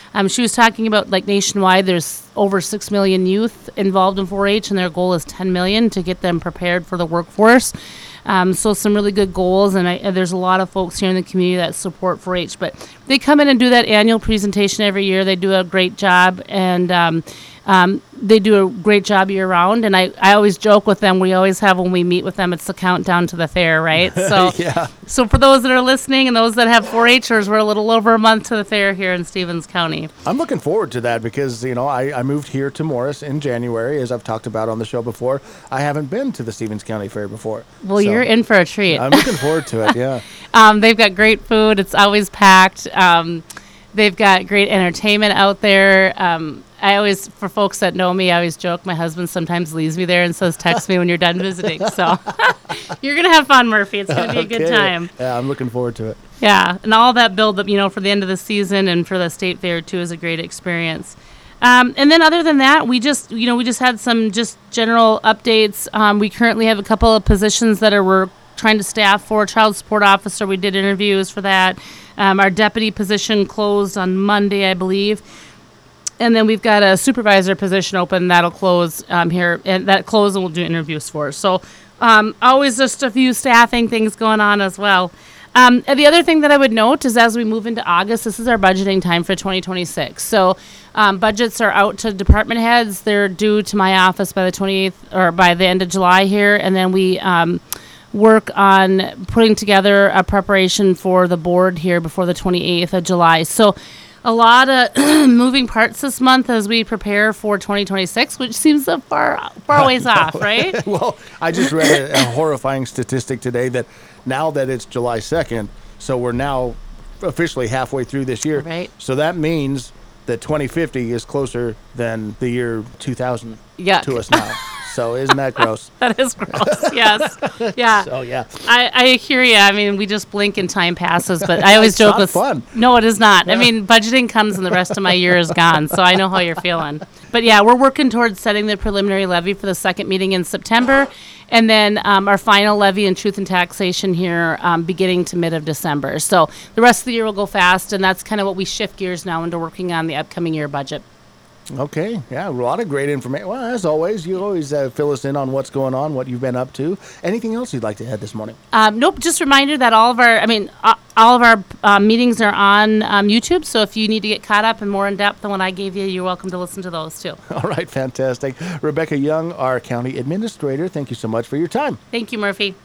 She was talking about like nationwide, there's over 6 million youth involved in 4-H, and their goal is 10 million to get them prepared for the workforce. So some really good goals, and there's a lot of folks here in the community that support 4-H. But they come in and do that annual presentation every year. They do a great job, and they do a great job year round. And I always joke with them, we always have when we meet with them, it's the countdown to the fair, right? So, Yeah. So for those that are listening and those that have 4-Hers, we're a little over a month to the fair here in Stevens County. I'm looking forward to that because, I moved here to Morris in January, as I've talked about on the show before. I haven't been to the Stevens County Fair before. Well, you're in for a treat. I'm looking forward to it, yeah. They've got great food. It's always packed. They've got great entertainment out there. I always, for folks that know me, I always joke my husband sometimes leaves me there and says, text me when you're done visiting. So you're going to have fun, Murphy. It's going to be a good time. Yeah, I'm looking forward to it. Yeah, and all that build up, for the end of the season and for the state fair, too, is a great experience. And then other than that, we just had some just general updates. We currently have a couple of positions that we're trying to staff for. Child support officer, we did interviews for that. Our deputy position closed on Monday, I believe. And then we've got a supervisor position open that'll close here, and that close and we'll do interviews for. So always just a few staffing things going on as well. And the other thing that I would note is as we move into August, this is our budgeting time for 2026. So budgets are out to department heads. They're due to my office by the 28th or by the end of July here. And then we work on putting together a preparation for the board here before the 28th of July. So a lot of moving parts this month as we prepare for 2026, which seems so far ways off, right? Well, I just read a horrifying statistic today that now that it's July 2nd, so we're now officially halfway through this year. Right. So that means that 2050 is closer than the year 2000 Yuck. to us now. So isn't that gross? That is gross. Yes. Yeah. So yeah. I hear you. I mean, we just blink and time passes, but I always It's joke not with fun. No, it is not. I mean, budgeting comes and the rest of my year is gone, so I know how you're feeling. But yeah, we're working towards setting the preliminary levy for the second meeting in September, and then our final levy in truth and taxation here beginning to mid of December. So the rest of the year will go fast, and that's kind of what we shift gears now into working on the upcoming year budget. Okay, yeah, a lot of great information. Well, as always, you always fill us in on what's going on, what you've been up to. Anything else you'd like to add this morning? Nope, just a reminder that all of our meetings are on YouTube, so if you need to get caught up and more in depth than what I gave you, you're welcome to listen to those too. All right, fantastic. Rebecca Young, our county administrator, thank you so much for your time. Thank you, Murphy.